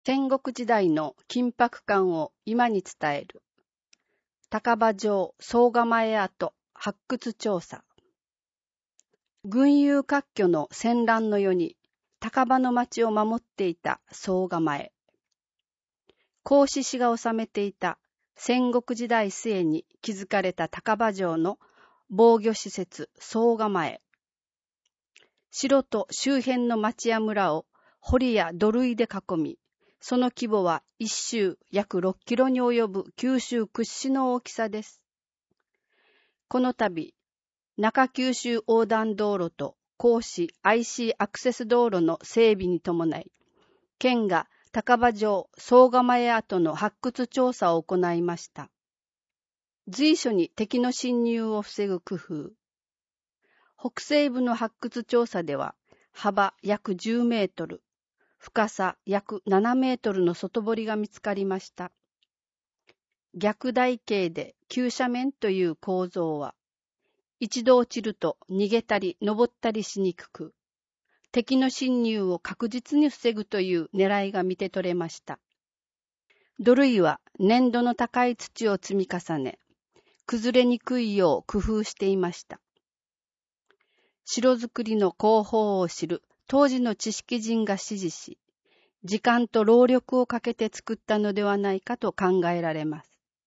戦国時代の緊迫感を今に伝える高場城総構跡発掘調査。群雄割拠の戦乱の世に高場の町を守っていた総構。孔子氏が治めていた戦国時代末に築かれた高場城の防御施設総構。城と周辺の町や村を堀や土塁で囲み、その規模は一周約6キロに及ぶ九州屈指の大きさです。この度、中九州横断道路と甲子 IC アクセス道路の整備に伴い、県が高場城総構跡の発掘調査を行いました。随所に敵の侵入を防ぐ工夫。北西部の発掘調査では、幅約10メートル、深さ約7メートルの外堀が見つかりました。逆台形で急斜面という構造は、一度落ちると逃げたり登ったりしにくく、敵の侵入を確実に防ぐという狙いが見て取れました。土塁は粘度の高い土を積み重ね、崩れにくいよう工夫していました。城造りの工法を知る当時の知識人が指示し、時間と労力をかけて作ったのではないかと考えられます。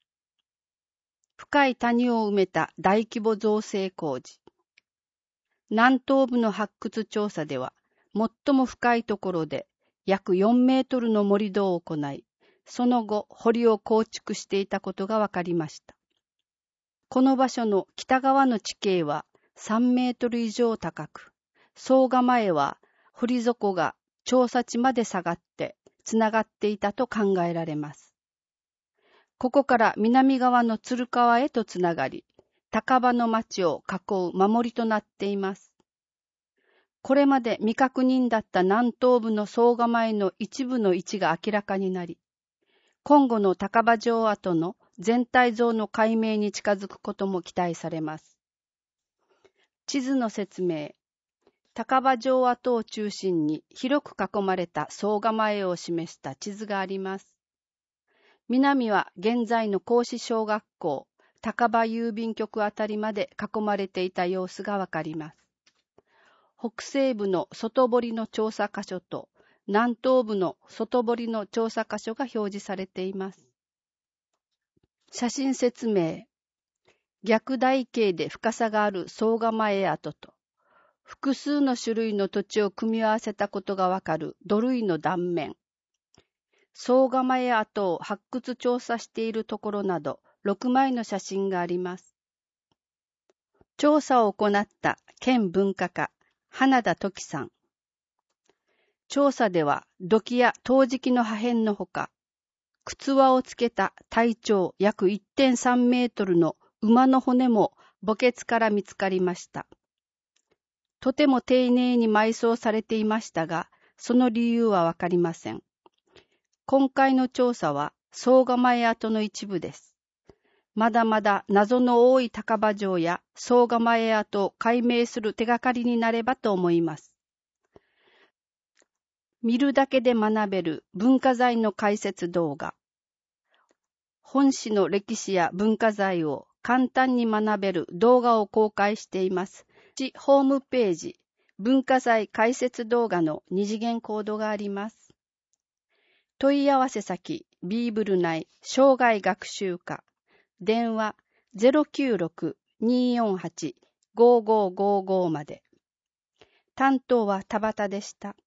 深い谷を埋めた大規模造成工事。南東部の発掘調査では、最も深いところで約4メートルの盛り土を行い、その後堀を構築していたことが分かりました。この場所の北側の地形は3メートル以上高く、総構は堀底が調査地まで下がってつながっていたと考えられます。ここから南側の鶴川へとつながり、高場の町を囲う守りとなっています。これまで未確認だった南東部の総構の一部の位置が明らかになり、今後の高場城跡の全体像の解明に近づくことも期待されます。地図の説明。高場城跡を中心に広く囲まれた総構を示した地図があります。南は現在の甲子小学校、高場郵便局あたりまで囲まれていた様子がわかります。北西部の外堀の調査箇所と南東部の外堀の調査箇所が表示されています。写真説明。逆台形で深さがある総構跡と、複数の種類の土地を組み合わせたことがわかる土塁の断面。総構跡を発掘調査しているところなど6枚の写真があります。調査を行った県文化課、花田時さん。調査では土器や陶磁器の破片のほか、靴輪をつけた体長約 1.3 メートルの馬の骨も墓穴から見つかりました。とても丁寧に埋葬されていましたが、その理由はわかりません。今回の調査は総構跡の一部です。まだまだ謎の多い高場城や総構跡を解明する手がかりになればと思います。見るだけで学べる文化財の解説動画。本市の歴史や文化財を簡単に学べる動画を公開しています。ホームページ、文化財解説動画の2次元コードがあります。問い合わせ先、ビーブル内生涯学習課、電話 096-248-5555 まで。担当は田畑でした。